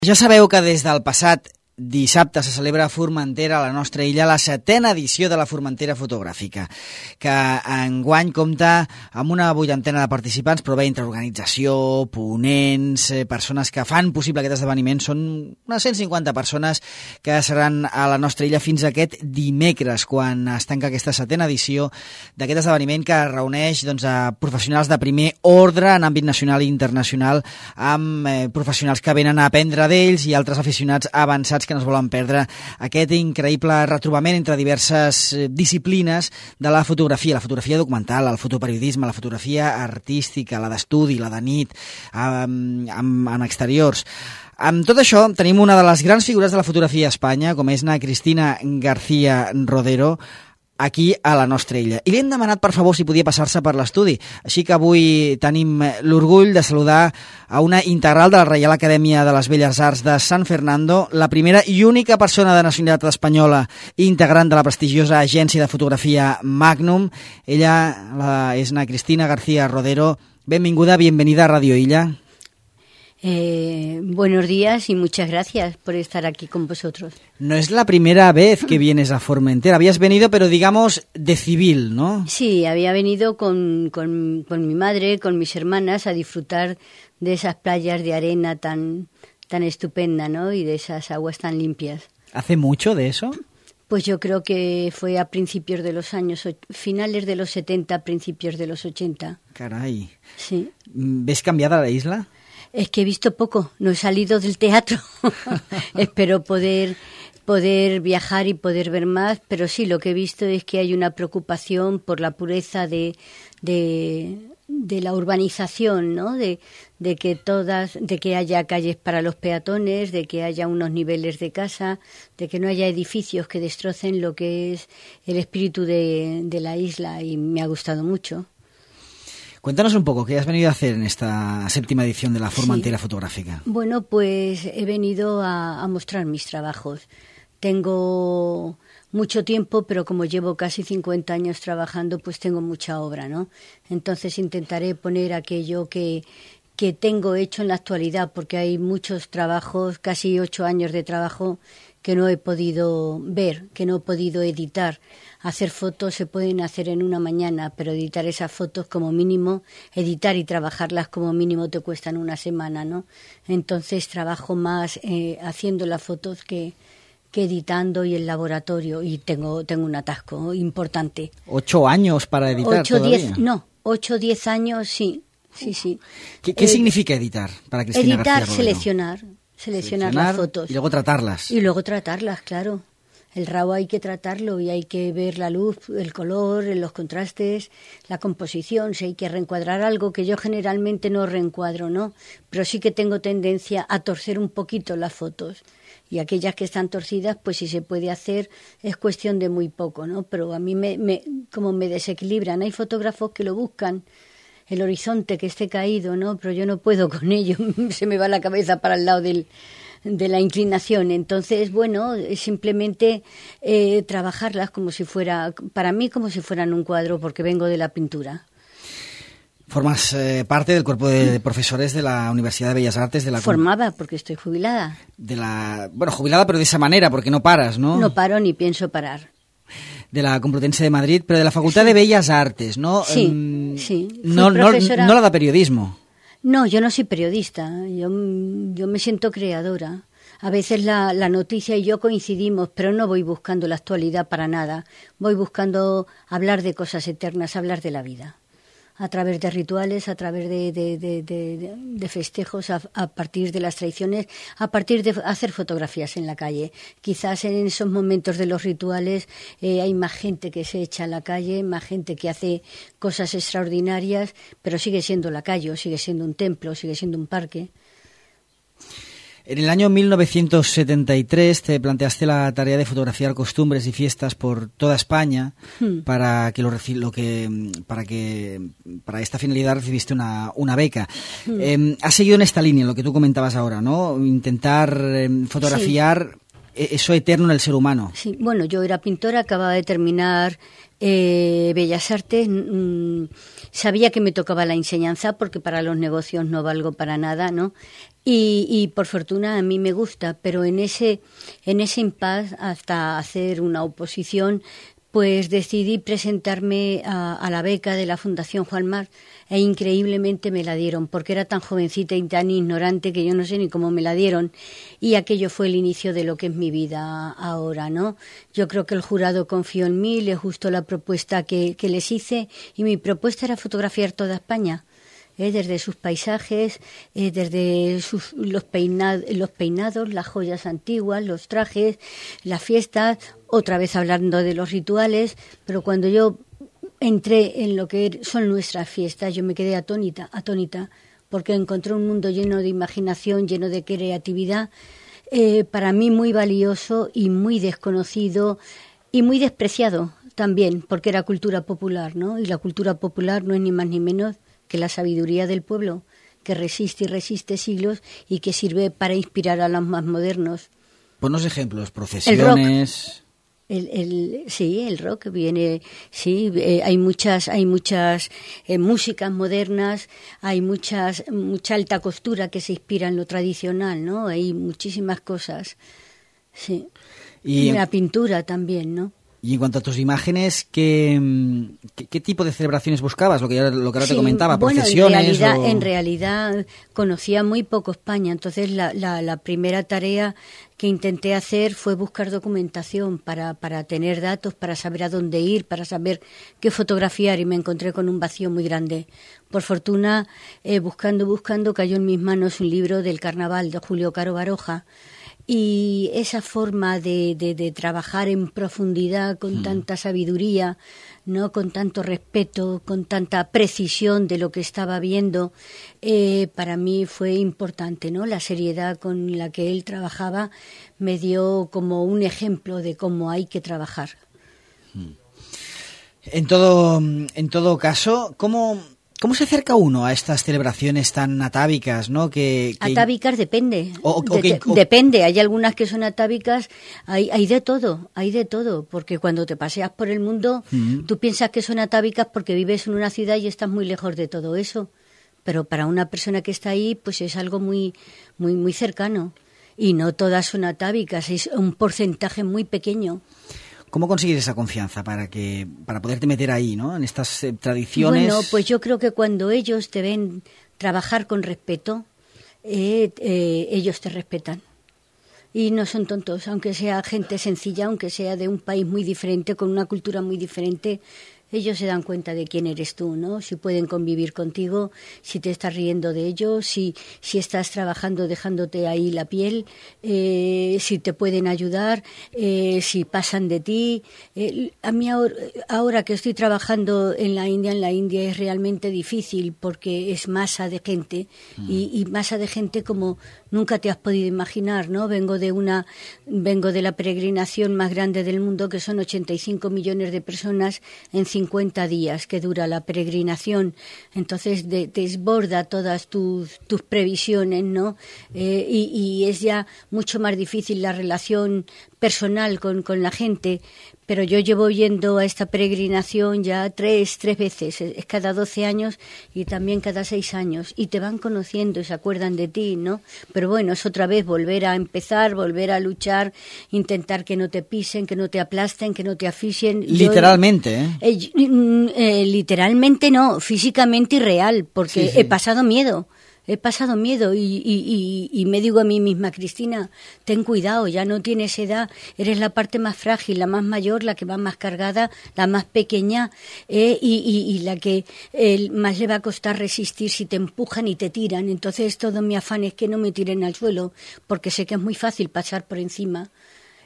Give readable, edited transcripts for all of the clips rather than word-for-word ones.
Ja sabeu que des del passat dissabte se celebra a Formentera, a la nostra illa, la 7a edició de la Formentera Fotogràfica, que enguany compta amb una 80ena de participants, però bé, entre organització, ponents, persones que fan possible aquest esdeveniment. Són unes 150 persones que seran a la nostra illa fins aquest dimecres, quan es tanca aquesta 7a edició d'aquest esdeveniment que reuneix a professionals de primer ordre en àmbit nacional i internacional, amb professionals que venen a aprendre d'ells i altres aficionats avançats que no es volen perdre aquest increïble retrobament entre diverses disciplines de la fotografia documental, el fotoperiodisme, la fotografia artística, la d'estudi, la de nit, en exteriors. Amb tot això tenim una de les grans figures de la fotografia a Espanya, com és na Cristina García Rodero, aquí a la nostra illa. I li hem demanat, per favor, si podia passar-se per l'estudi. Així que avui tenim l'orgull de saludar a una integral de la Reial Acadèmia de les Belles Arts de San Fernando, la primera i única persona de nacionalitat espanyola integrant de la prestigiosa agència de fotografia Magnum. Ella és na Cristina García Rodero. Benvinguda, bienvenida a Radio Illa. Buenos días y muchas gracias por estar aquí con vosotros. No es la primera vez que vienes a Formentera. Habías venido, pero digamos, de civil, ¿no? Sí, había venido con mi madre, con mis hermanas, a disfrutar de esas playas de arena tan estupenda, ¿no? Y de esas aguas tan limpias. ¿Hace mucho de eso? Pues yo creo que fue a principios de los años, finales de los 70, principios de los 80. Caray. Sí. ¿Ves cambiada la isla? Es que he visto poco, no he salido del teatro. Espero poder viajar y poder ver más, pero sí, lo que he visto es que hay una preocupación por la pureza de la urbanización, ¿no? De que haya calles para los peatones, de que haya unos niveles de casa, de que no haya edificios que destrocen lo que es el espíritu de la isla, y me ha gustado mucho. Cuéntanos un poco, ¿qué has venido a hacer en esta 7ª edición de la Formentera Fotográfica? Bueno, pues he venido a mostrar mis trabajos. Tengo mucho tiempo, pero como llevo casi 50 años trabajando, pues tengo mucha obra, ¿no? Entonces intentaré poner aquello que tengo hecho en la actualidad, porque hay muchos trabajos, casi 8 años de trabajo, que no he podido ver, que no he podido editar. Hacer fotos se pueden hacer en una mañana, pero editar esas fotos como mínimo, editar y trabajarlas como mínimo te cuestan una semana, ¿no? Entonces trabajo más haciendo las fotos que editando y el laboratorio, y tengo un atasco importante. 8 años para editar todavía. 8 o 10 años, sí. ¿Qué significa editar para Cristina García Rodero? Seleccionar las fotos. Y luego tratarlas. Y luego tratarlas, claro. El RAW hay que tratarlo y hay que ver la luz, el color, los contrastes, la composición, si hay que reencuadrar algo, que yo generalmente no reencuadro, ¿no? Pero sí que tengo tendencia a torcer un poquito las fotos. Y aquellas que están torcidas, pues si se puede hacer, es cuestión de muy poco, ¿no? Pero a mí como me desequilibran. Hay fotógrafos que lo buscan, el horizonte que esté caído, ¿no? Pero yo no puedo con ello, se me va la cabeza para el lado de la inclinación. Entonces, bueno, es simplemente trabajarlas como si fuera, para mí como si fueran un cuadro, porque vengo de la pintura. Formas parte del cuerpo de profesores de la Universidad de Bellas Artes. Formaba, porque estoy jubilada. Jubilada, pero de esa manera, porque no paras, ¿no? No paro ni pienso parar. De la Complutense de Madrid, pero de la Facultad de Bellas Artes, ¿no? Sí. No la de periodismo. No, yo no soy periodista, yo me siento creadora. A veces la noticia y yo coincidimos, pero no voy buscando la actualidad para nada. Voy buscando hablar de cosas eternas, hablar de la vida. A través de rituales, a través de festejos, a partir de las tradiciones, a partir de hacer fotografías en la calle. Quizás en esos momentos de los rituales hay más gente que se echa a la calle, más gente que hace cosas extraordinarias, pero sigue siendo la calle, sigue siendo un templo, sigue siendo un parque. En el año 1973 te planteaste la tarea de fotografiar costumbres y fiestas por toda España para esta finalidad recibiste una beca. Has seguido en esta línea, en lo que tú comentabas ahora, ¿no? Intentar fotografiar eso eterno en el ser humano. Sí, bueno, yo era pintora, acababa de terminar Bellas Artes, sabía que me tocaba la enseñanza porque para los negocios no valgo para nada, ¿no? Y por fortuna a mí me gusta, pero en ese impasse, hasta hacer una oposición, pues decidí presentarme a la beca de la Fundación Juan March e increíblemente me la dieron porque era tan jovencita y tan ignorante que yo no sé ni cómo me la dieron y aquello fue el inicio de lo que es mi vida ahora, ¿no? Yo creo que el jurado confió en mí, les gustó la propuesta que les hice y mi propuesta era fotografiar toda España. Desde sus paisajes, desde los peinados, las joyas antiguas, los trajes, las fiestas, otra vez hablando de los rituales, pero cuando yo entré en lo que son nuestras fiestas, yo me quedé atónita, porque encontré un mundo lleno de imaginación, lleno de creatividad, para mí muy valioso y muy desconocido y muy despreciado también, porque era cultura popular, ¿no? Y la cultura popular no es ni más ni menos que la sabiduría del pueblo, que resiste y resiste siglos y que sirve para inspirar a los más modernos. Ponos ejemplos, procesiones. El rock viene, sí, hay muchas músicas modernas, hay mucha alta costura que se inspira en lo tradicional, ¿no? Hay muchísimas cosas, sí. Y la pintura también, ¿no? Y en cuanto a tus imágenes, ¿qué tipo de celebraciones buscabas? Lo que ahora te comentaba, procesiones. Bueno, en realidad conocía muy poco España, entonces la primera tarea que intenté hacer fue buscar documentación para tener datos, para saber a dónde ir, para saber qué fotografiar y me encontré con un vacío muy grande. Por fortuna, buscando, cayó en mis manos un libro del Carnaval de Julio Caro Baroja. Y esa forma de trabajar en profundidad con tanta sabiduría, ¿no? Con tanto respeto, con tanta precisión de lo que estaba viendo, para mí fue importante, ¿no? La seriedad con la que él trabajaba me dio como un ejemplo de cómo hay que trabajar. En todo caso, ¿Cómo se acerca uno a estas celebraciones tan atávicas, ¿no? Atávicas depende. Depende. Hay algunas que son atávicas. Hay de todo. Porque cuando te paseas por el mundo, tú piensas que son atávicas porque vives en una ciudad y estás muy lejos de todo eso. Pero para una persona que está ahí, pues es algo muy, muy, muy cercano. Y no todas son atávicas. Es un porcentaje muy pequeño. ¿Cómo consigues esa confianza para poderte meter ahí, ¿no? En estas tradiciones? Bueno, pues yo creo que cuando ellos te ven trabajar con respeto, ellos te respetan. Y no son tontos, aunque sea gente sencilla, aunque sea de un país muy diferente, con una cultura muy diferente, ellos se dan cuenta de quién eres tú, ¿no? Si pueden convivir contigo, si te estás riendo de ellos, si estás trabajando dejándote ahí la piel, si te pueden ayudar, si pasan de ti. A mí ahora que estoy trabajando en la India es realmente difícil porque es masa de gente y masa de gente como nunca te has podido imaginar, ¿no? Vengo de la peregrinación más grande del mundo, que son 85 millones de personas en 50 días que dura la peregrinación. Entonces desborda todas tus previsiones, ¿no? Y es ya mucho más difícil la relación personal con la gente. Pero yo llevo yendo a esta peregrinación ya tres veces, es cada 12 años y también cada 6 años, y te van conociendo y se acuerdan de ti, ¿no? Pero bueno, es otra vez volver a empezar, volver a luchar, intentar que no te pisen, que no te aplasten, que no te asfixien. Literalmente, literalmente no, físicamente y real, porque sí. He pasado miedo y me digo a mí misma, Cristina, ten cuidado, ya no tienes edad, eres la parte más frágil, la más mayor, la que va más cargada, la más pequeña y la que más le va a costar resistir si te empujan y te tiran. Entonces todo mi afán es que no me tiren al suelo, porque sé que es muy fácil pasar por encima.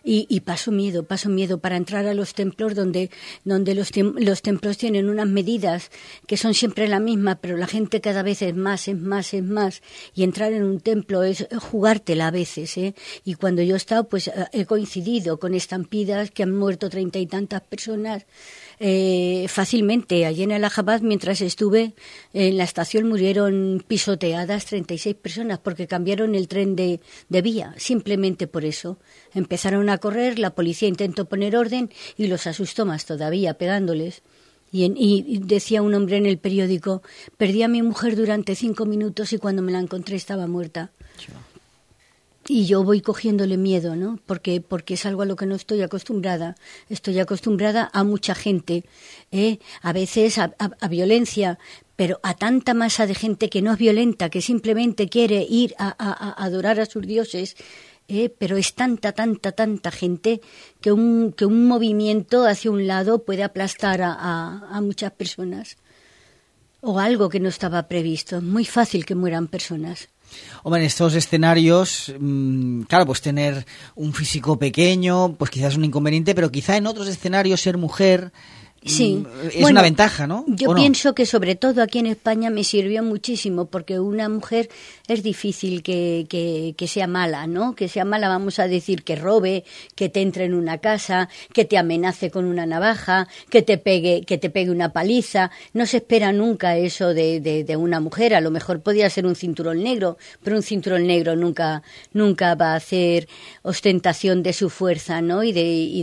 y paso miedo para entrar a los templos donde los templos tienen unas medidas que son siempre la misma, pero la gente cada vez es más, y entrar en un templo es jugártela a veces, ¿eh? Y cuando yo he estado, pues he coincidido con estampidas que han muerto 30 y tantas personas fácilmente. Allí en Allahabad, mientras estuve en la estación, murieron pisoteadas 36 personas porque cambiaron el tren de vía, simplemente por eso. Empezaron a correr, la policía intentó poner orden y los asustó más todavía, pegándoles. Y decía un hombre en el periódico: perdí a mi mujer durante 5 minutos y cuando me la encontré estaba muerta. Y yo voy cogiéndole miedo, ¿no? Porque es algo a lo que no estoy acostumbrada. Estoy acostumbrada a mucha gente, a veces a violencia, pero a tanta masa de gente que no es violenta, que simplemente quiere ir a adorar a sus dioses. Pero es tanta gente que un movimiento hacia un lado puede aplastar a muchas personas. O algo que no estaba previsto. Es muy fácil que mueran personas. Hombre, en estos escenarios, claro, pues tener un físico pequeño, pues quizás es un inconveniente, pero quizá en otros escenarios ser mujer sí, es una ventaja, ¿no? Yo pienso que sobre todo aquí en España me sirvió muchísimo, porque una mujer es difícil que sea mala, ¿no? Que sea mala, vamos a decir, que robe, que te entre en una casa, que te amenace con una navaja, que te pegue una paliza. No se espera nunca eso de una mujer. A lo mejor podía ser un cinturón negro, pero un cinturón negro nunca va a hacer ostentación de su fuerza, ¿no? Y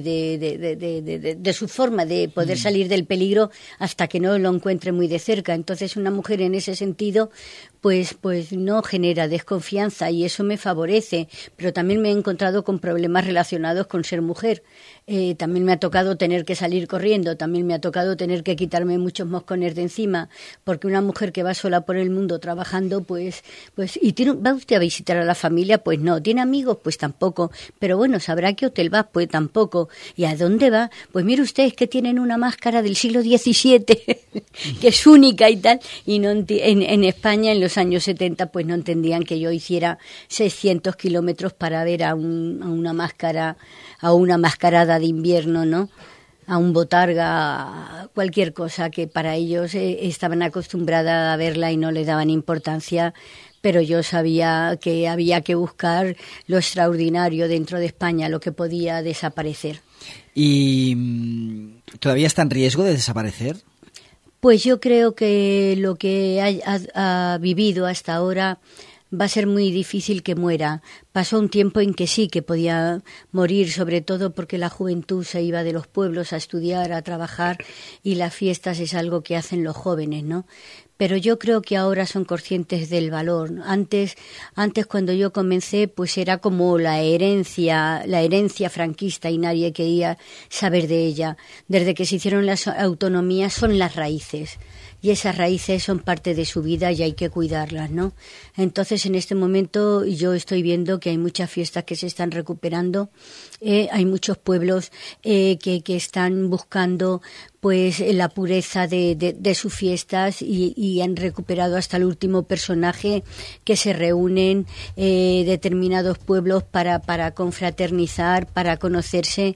de su forma de poder salir del peligro hasta que no lo encuentre muy de cerca. Entonces una mujer en ese sentido pues no genera desconfianza y eso me favorece, pero también me he encontrado con problemas relacionados con ser mujer. También me ha tocado tener que salir corriendo, también me ha tocado tener que quitarme muchos moscones de encima, porque una mujer que va sola por el mundo trabajando, pues ¿va usted a visitar a la familia? Pues no. ¿Tiene amigos? Pues tampoco. Pero bueno, ¿sabrá qué hotel va? Pues tampoco. ¿Y a dónde va? Pues mire usted, es que tienen una máscara del siglo XVII que es única y tal, y no en España en los años 70 pues no entendían que yo hiciera 600 kilómetros para ver a una máscara, a una mascarada de invierno, ¿no? A un botarga, cualquier cosa que para ellos estaban acostumbradas a verla y no le daban importancia, pero yo sabía que había que buscar lo extraordinario dentro de España, lo que podía desaparecer. ¿Y todavía está en riesgo de desaparecer? Pues yo creo que lo que ha vivido hasta ahora va a ser muy difícil que muera. Pasó un tiempo en que sí, que podía morir, sobre todo porque la juventud se iba de los pueblos a estudiar, a trabajar, y las fiestas es algo que hacen los jóvenes, ¿no? Pero yo creo que ahora son conscientes del valor. Antes cuando yo comencé, pues era como la herencia franquista y nadie quería saber de ella. Desde que se hicieron las autonomías son las raíces. Y esas raíces son parte de su vida y hay que cuidarlas, ¿no? Entonces, en este momento yo estoy viendo que hay muchas fiestas que se están recuperando, hay muchos pueblos que están buscando pues la pureza de sus fiestas y han recuperado hasta el último personaje, que se reúnen determinados pueblos para confraternizar, para conocerse.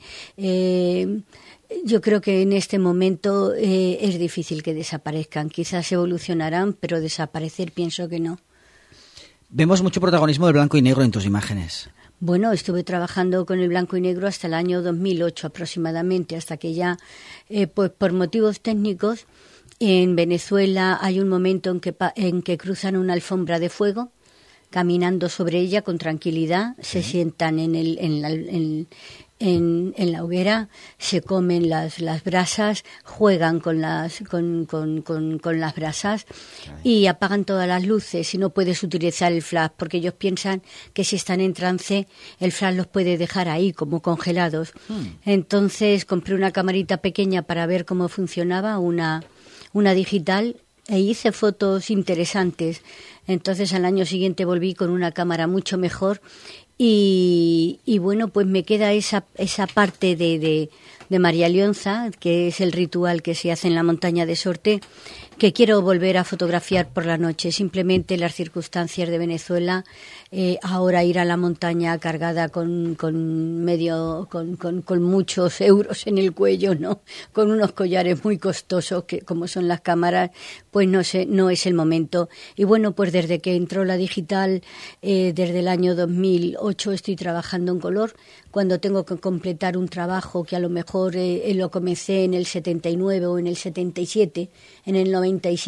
Yo creo que en este momento es difícil que desaparezcan. Quizás evolucionarán, pero desaparecer pienso que no. Vemos mucho protagonismo del blanco y negro en tus imágenes. Bueno, estuve trabajando con el blanco y negro hasta el año 2008 aproximadamente, hasta que ya, pues por motivos técnicos, en Venezuela hay un momento en que cruzan una alfombra de fuego, caminando sobre ella con tranquilidad, se sientan en la hoguera, se comen las brasas, juegan con las brasas y apagan todas las luces y no puedes utilizar el flash porque ellos piensan que si están en trance el flash los puede dejar ahí como congelados. Entonces compré una camarita pequeña para ver cómo funcionaba, una digital, e hice fotos interesantes. Entonces al año siguiente volví con una cámara mucho mejor. Y bueno, pues me queda esa parte de de María Leonza, que es el ritual que se hace en la montaña de Sorte, que quiero volver a fotografiar por la noche. Simplemente las circunstancias de Venezuela, ahora ir a la montaña cargada con muchos euros en el cuello, ¿no? Con unos collares muy costosos, que como son las cámaras, pues no es el momento. Y bueno, pues desde que entró la digital, desde el año 2008 estoy trabajando en color. Cuando tengo que completar un trabajo que a lo mejor lo comencé en el 79 o en el 77, en el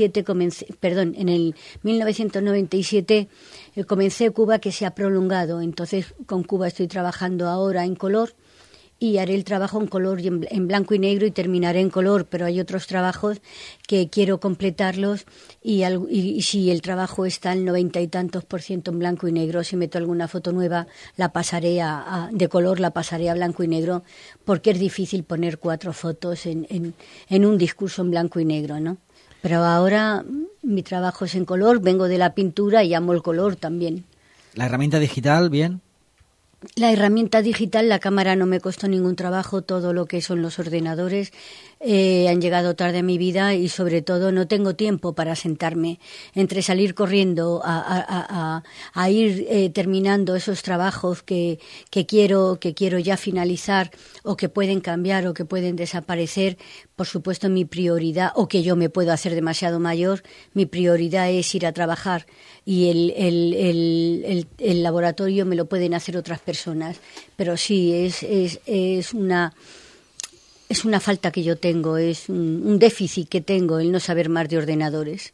1997 comencé Cuba, que se ha prolongado. Entonces con Cuba estoy trabajando ahora en color y haré el trabajo en color y en blanco y negro y terminaré en color, pero hay otros trabajos que quiero completarlos y si el trabajo está al 90 y tantos % en blanco y negro, si meto alguna foto nueva la pasaré de color, la pasaré a blanco y negro, porque es difícil poner 4 fotos en un discurso en blanco y negro, ¿no? Pero ahora mi trabajo es en color, vengo de la pintura y amo el color también. ¿La herramienta digital, bien? La herramienta digital, la cámara no me costó ningún trabajo, todo lo que son los ordenadores han llegado tarde a mi vida y sobre todo no tengo tiempo para sentarme. Entre salir corriendo a ir terminando esos trabajos que quiero ya finalizar o que pueden cambiar o que pueden desaparecer, por supuesto mi prioridad, o que yo me puedo hacer demasiado mayor, mi prioridad es ir a trabajar y el laboratorio me lo pueden hacer otras personas. Pero sí, es una falta que yo tengo, es un déficit que tengo, el no saber más de ordenadores.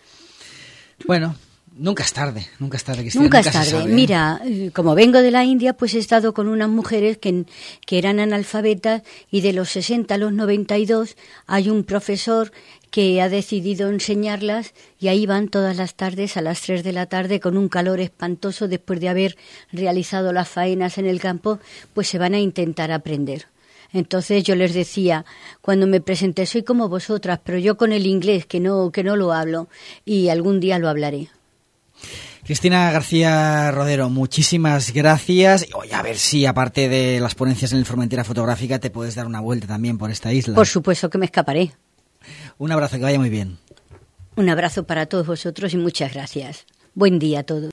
Bueno, nunca es tarde, Cristina. Nunca es tarde. Sabe, ¿eh? Mira, como vengo de la India, pues he estado con unas mujeres que eran analfabetas y de los 60 a los 92 hay un profesor que ha decidido enseñarlas y ahí van todas las tardes a las 3 de la tarde con un calor espantoso después de haber realizado las faenas en el campo, pues se van a intentar aprender. Entonces yo les decía, cuando me presenté, soy como vosotras, pero yo con el inglés, que no lo hablo, y algún día lo hablaré. Cristina García Rodero, muchísimas gracias. Y a ver si, aparte de las ponencias en el Formentera Fotográfica, te puedes dar una vuelta también por esta isla. Por supuesto que me escaparé. Un abrazo, que vaya muy bien. Un abrazo para todos vosotros y muchas gracias. Buen día a todos.